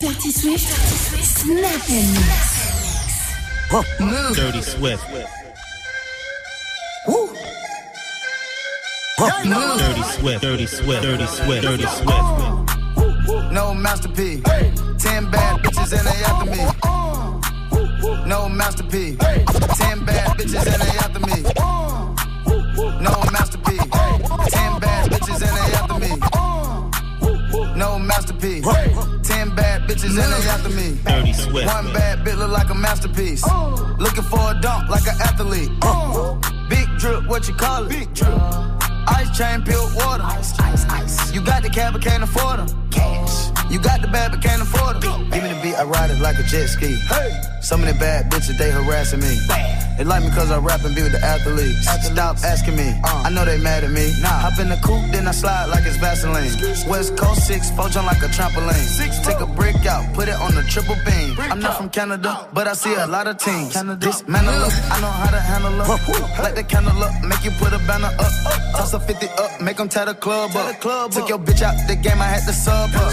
Dirty Swift, Snap and Mix. Move. Dirty Swift. Woo. Move. Dirty Swift, Dirty Swift, Dirty Swift, Dirty Swift. No masterpiece. 10 bad bitches and they after me. No masterpiece. 10 bad bitches and they after me. No masterpiece. 10 bad bitches and they after me. No masterpiece. 10 bad bitches and they after me. Dirty Swift. One bad bitch look like a masterpiece. Looking for a dunk like an athlete. Big drip, what you call it? Big drip. Ice chain, pure water. Ice. You got the cab, but can't afford them. Cash. You got the bad, but can't afford them. Give me the beat, I ride it like a jet ski. Hey. Some of the bad bitches, they harassing me. They like me cause I rap and be with the athletes. Stop asking me, I know they mad at me. Hop in the coupe, then I slide like it's Vaseline. West Coast 6'4", jump like a trampoline. Take a brick out, put it on the triple beam. I'm not from Canada, but I see a lot of teams. Dismantle up, I know how to handle up. Light the candle up, make you put a banner up. Toss a 50 up, make them tie the club up. Took your bitch out the game, I had to sub up.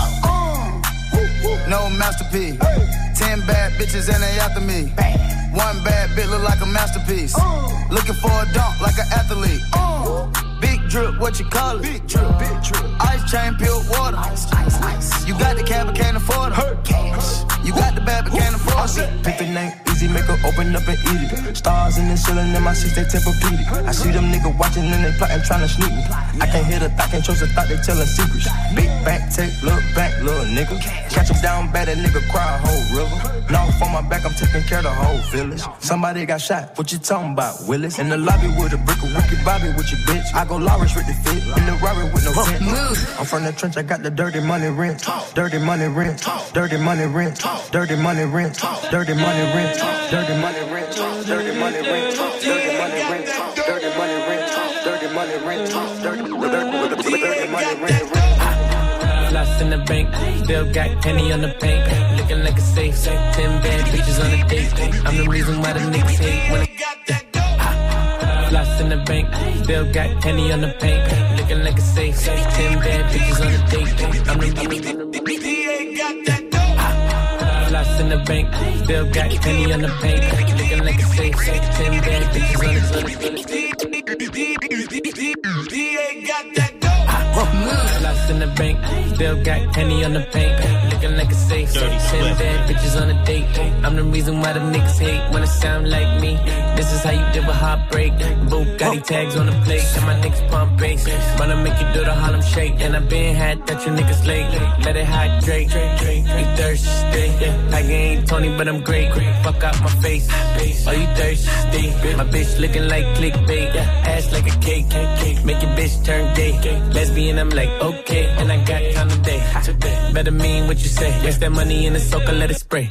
No masterpiece. 10 bad bitches and they after me. One bad bitch look like a masterpiece. Looking for a dunk like an athlete. Big drip, what you call it? Big drip. Ice chain, pure water. Ice. You got the cab, but can't afford it. Cash. You got the bad, but can't afford it. Pick the name, easy, make her open up and eat it. Stars in the ceiling in my seats, they Tempur-Pedic. I see them niggas watching and they plotting, trying to sneak me. I can't hear the thought, can't trust the thought, they telling secrets. Big back, take, look back, little nigga. Catch him down bad, that nigga cry a whole river. Now for my back, I'm taking care of the whole village. Somebody got shot, what you talking about, Willis? In the lobby with a brick of wicked Bobby with your bitch. I go Lawrence with the fit, in the Rari with no tent. I'm from the trench, I got the dirty money rent. Dirty money rent, dirty money rent, dirty money rent, dirty money rent, dirty money rent, dirty money rent, dirty money rent, dirty money rent, dirty money rent, dirty money rent. Lost in the bank, still got penny on the paint. Looking like a safe, 10 bad bitches on a date. I'm the reason why the niggas hate when lost in the bank, still got penny on the paint. Looking like a safe, 10 bad bitches on a date. I'm the lost in the bank, still got penny on the paint. Looking like a safe, 10 bad bitches on the date. Lost in the bank, still got penny on the paint. Looking like a safe, 10 bad bitches on a date. I'm the reason why the niggas hate when it sound like me. This is how you deal with heartbreak. Bugatti tags on the plate, and my niggas pump bass. Wanna make you do the Harlem Shake, and I been had that you niggas late. Let it hydrate, you thirsty. Like I ain't Tony, but I'm great. Fuck out my face, oh you thirsty. My bitch looking like clickbait, ass like a cake. Make your bitch turn gay. Lesbian, I'm like okay, and I got time today. Better mean what you say. Waste that money in the soaker, let it spray.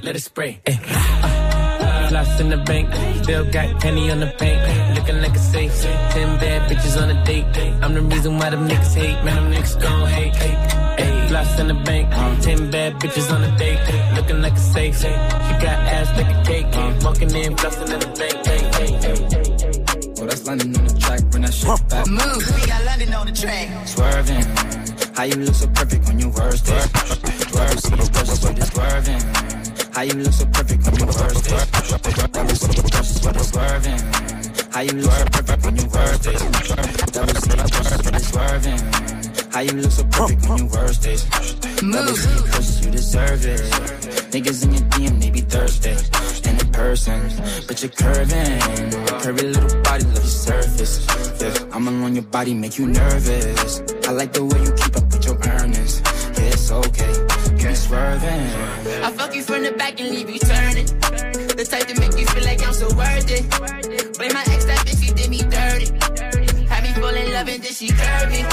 Lost in the bank, still got penny on the paint. Looking like a safe, 10 bad bitches on a date. I'm the reason why them niggas hate, man, them niggas gon' hate. Lost in the bank, 10 bad bitches on a date. Looking like a safe, she got ass like a cake. Walking in, flossing in the bank. Well, that's London on the track, bring that shit back. Move, we got London on the track. Swerving, how you look so perfect on your worst day. Swerving, see this person, so this swerving. How you look so perfect on your worst day. Swerving, how you look so perfect on your worst day. Swerving, how you look so perfect on your worst days. Move, you deserve it. Niggas in your DM, they be thirsty. And in person, but you're curving. Curvy little body, love your surface. Yeah, I'm alone your body, make you nervous. I like the way you keep up with your earnings. Yeah, it's okay, you be swerving. I fuck you from the back and leave you turning. The type to make you feel like I'm so worth it. Blame my ex, that bitch, she did me dirty. Had me fall in love and then she curved me.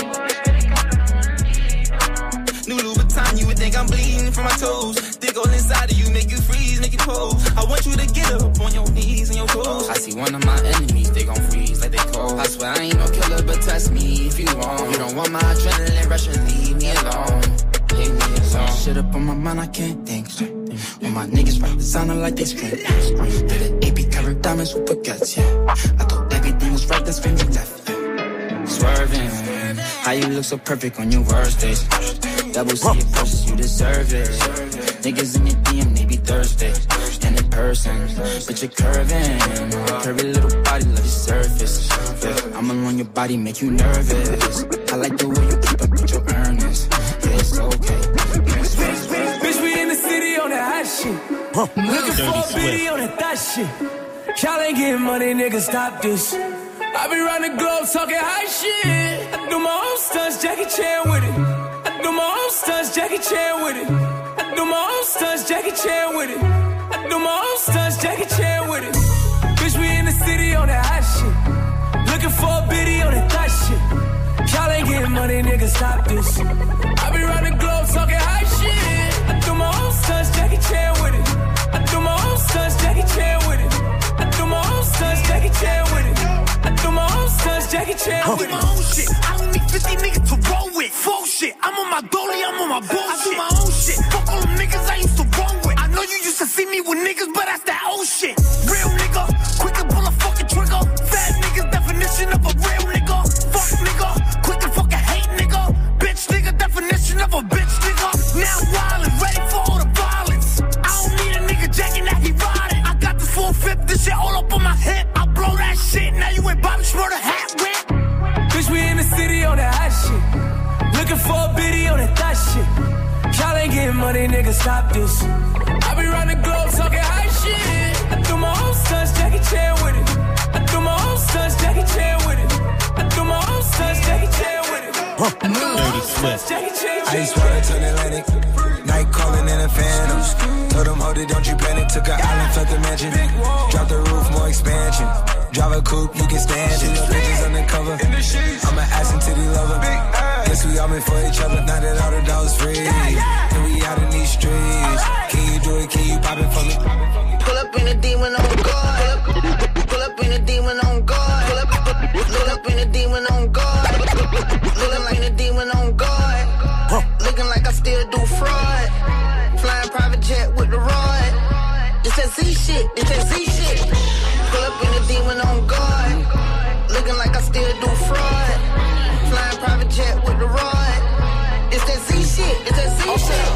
New Louboutin, you would think I'm bleeding from my toes. Dig all inside of you, make you freeze, make you pose. I want you to get up on your knees and your toes. I see one of my enemies, they gon' freeze like they cold. I swear I ain't no killer, but test me if you want. You don't want my adrenaline rush and leave me alone. Leave me alone. Shit up on my mind, I can't think straight. When my niggas rap designer like they scream. Did an AP covered diamonds with baguettes, yeah. I thought everything was right, that's when you left. Swerving, how you look so perfect on your worst days. Double C it precious, you deserve it. Niggas in your DM, they be thirsty. And in person, but you're curving. Curvy little body, love your surface. Yeah, I'm alone, your body make you nervous. I like the way you keep up with your earnings. Yeah, it's okay. Bitch, we in the city on that hot shit. Looking for a biddy on that thot shit. Y'all ain't getting money, nigga, stop this. I be round the globe talking high shit. I do my own stunts, Jackie Chan with it. I do my own stunts, Jackie Chan with it. I do my own stunts, Jackie Chan with it. I do my own stunts, Jackie Chan with it. Bitch, we in the city on that hot shit. Looking for a biddy on that thot shit. Y'all ain't getting money, nigga, stop this. I be round the globe talking high shit. I do my own stunts, Jackie Chan with it. I do my own stunts, Jackie Chan with it. I do my own stunts, Jackie Chan with it. I do my own stunts, Jackie Chan with it. I do my own shit. I don't need 50 niggas to roll with. Full shit. I'm on my dolly, I'm on my bullshit. I do my own shit. Fuck all them niggas I used to roll with. I know you used to see me with niggas, but that's that old shit. Real nigga, quick to pull a fucking trigger. Fat niggas, definition of a real nigga. Fuck nigga, quick to fucking hate nigga. Bitch nigga, definition of a bitch nigga. Now wildin', ready for all the violence. I don't need a nigga jacking that he riding. I got this 4-5, this shit all up on my hip. I blow that shit, now you ain't Bobby Schmurder hat whip. Bitch, we in the city on that hot shit. Looking for a biddy on that thot shit. Y'all ain't getting money, nigga, stop this. I be round the globe talking high shit. I do my own stunts, Jackie Chan with it. I do my own stunts, Jackie Chan with it. I do my own stunts, Jackie Chan with it. Dirty Swift. Ice water to the Atlantic. Night calling in a phantom. Told them, hold it, don't you panic. Took an island, felt the mansion. Drop the roof, more expansion. Drive a coupe, you can stand it. Bitches undercover. I'm an ass and titty lover. Guess we all meant for each other. Now that all the dogs free. And we out in these streets. Can you do it? Can you pop it for me? Pull up in a demon on guard. Pull up in a demon on guard. Pull up in a demon on guard. Looking like a demon on guard. Looking like I still do fraud. Flying private jet with the rod. It's that Z shit. It's that Z shit. Pull up in a demon on guard. Looking like I still do fraud. Flying private jet with the rod. It's that Z shit. It's that Z shit.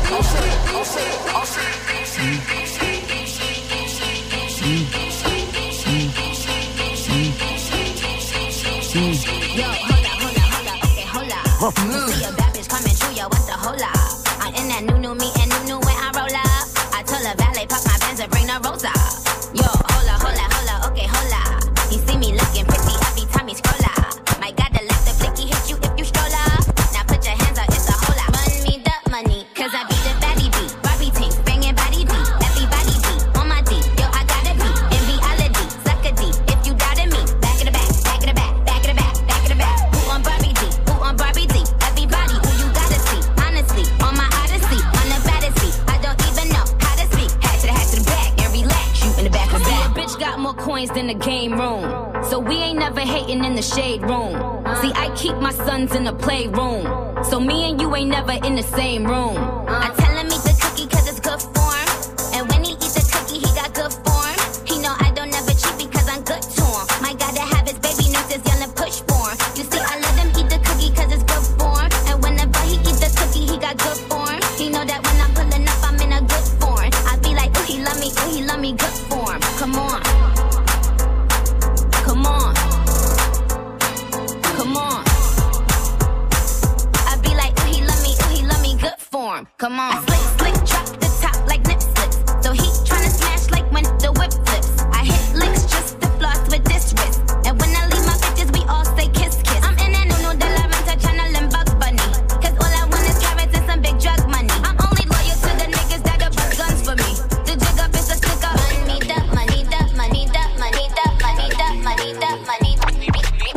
Yo, hold up, okay, hold up. See your bad bitch coming through, yo, what's the hold up? I'm in that new me and new when I roll up. I told her valet, pop my Benz and bring the rose up. Yo, hold up, okay, hold up. He see me looking pretty every time he scroll up. My God, the left the flicky hit you if you stroll up. Now put your hands up, it's a whole lot. Run me the money, cause I beat the baddie beat. Barbie team, banging body deep. Everybody beat on my D. Yo, I got a beat. In reality, suck a D. If you doubted me, back of the back, back of the back, back of the back, back of the back. Who on Barbie D? Who on Barbie D? Everybody who you gotta see. Honestly, on my odyssey, on the baddest seat. I don't even know how to speak. Hat to the back and relax. You in the back of the back. Bitch got more coins than the game room. So we ain't never hating in the shade room. See, I keep my sons in the playroom. So me and you ain't never in the same room. I tell him eat the cookie cause it's good form. And when he eats the cookie, he got good form. He know I don't never cheat because I'm good to him. My God, to have his baby nurses young to push for him. You see, I let him eat the cookie cause it's good form. And whenever he eat the cookie, he got good form. He know that when I'm pulling up, I'm in a good form. I be like, ooh, he love me, good form. Come on. Come on. Come on. I be like, ooh, he love me, good form. Come on. I slick, drop the top like nip slips. So he tryna smash like when the whip flips. I hit licks just to floss with this wrist. And when I leave my bitches, we all say kiss, kiss. I'm in that no de la renta tryna limbo bunny. Cause all I want is carrots and some big drug money. I'm only loyal to the niggas that'll bust guns for me. The jig up is a sticker. Money, the money, the money, the money, the money, the money, the money.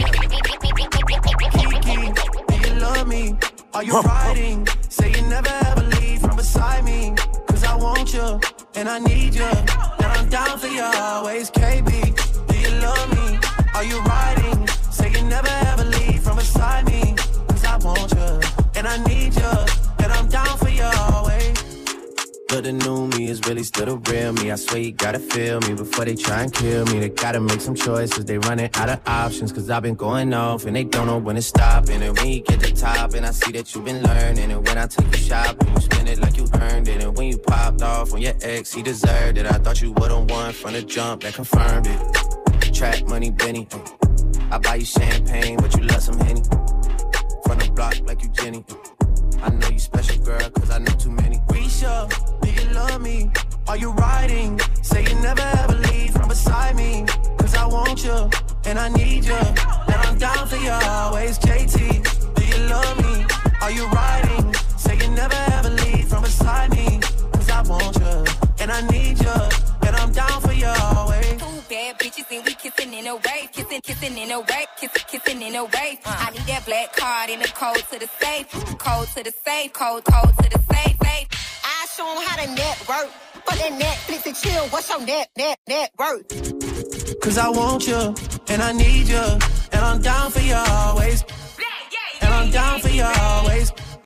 Do you love me? Are you riding? Say you never ever leave from beside me. Cause I want you, and I need you. And I'm down for you always, KB. Do you love me? Are you riding? Say you never ever leave from beside me. Cause I want you, and I need you. And I'm down for you always. But the new me is really still the real me. I swear you gotta feel me before they try and kill me. They gotta make some choices, they running out of options. Cause I've been going off and they don't know when to stop. And when you get to the top and I see that you've been learning. And when I take you shopping, you spend it like you earned it. And when you popped off on your ex, he deserved it. I thought you would've won from the jump, that confirmed it. Track money, Benny. I buy you champagne, but you love some Henny. From the block like you Jenny. I know you special, girl, cause I know too many. Risha, do you love me? Are you riding? Say you never ever leave from beside me. Cause I want you, and I need you. And I'm down for you always, JT. Do you love me? Are you riding? Say you never ever leave from beside me. Cause I want you, and I need you. And I'm down for you always. Two bad bitches and we kissing in a wave. Kissing in a wave. Kissing in a wave. I need that black card in the code to the safe. Code to the safe. Code to the safe. I show them how to network. Put that Netflix and chill. What's your net worth? Cause I want you, and I need you. And I'm down for you always. And I'm down for you always.